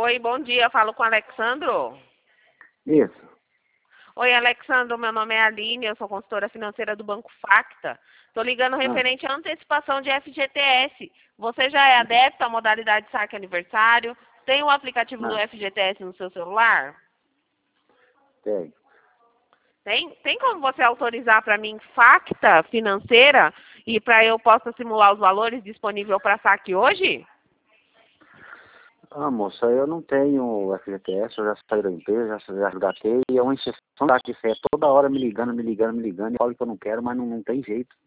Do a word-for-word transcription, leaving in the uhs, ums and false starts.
Oi, bom dia. Falo com o Alexandro. Isso. Oi, Alexandro. Meu nome é Aline. Eu sou consultora financeira do Banco Facta. Estou ligando referente à antecipação de F G T S. Você já é adepto à modalidade saque aniversário? Tem o aplicativo do Ah, F G T S no seu celular? tem. Tem, tem como você autorizar para mim Facta financeira e para eu possa simular os valores disponíveis para saque hoje? Ah, moça, eu não tenho F G T S, eu já saí da empresa, já, já resgatei, e é uma injeção da que é toda hora me ligando, me ligando, me ligando, e eu falo que eu não quero, mas não, não tem jeito.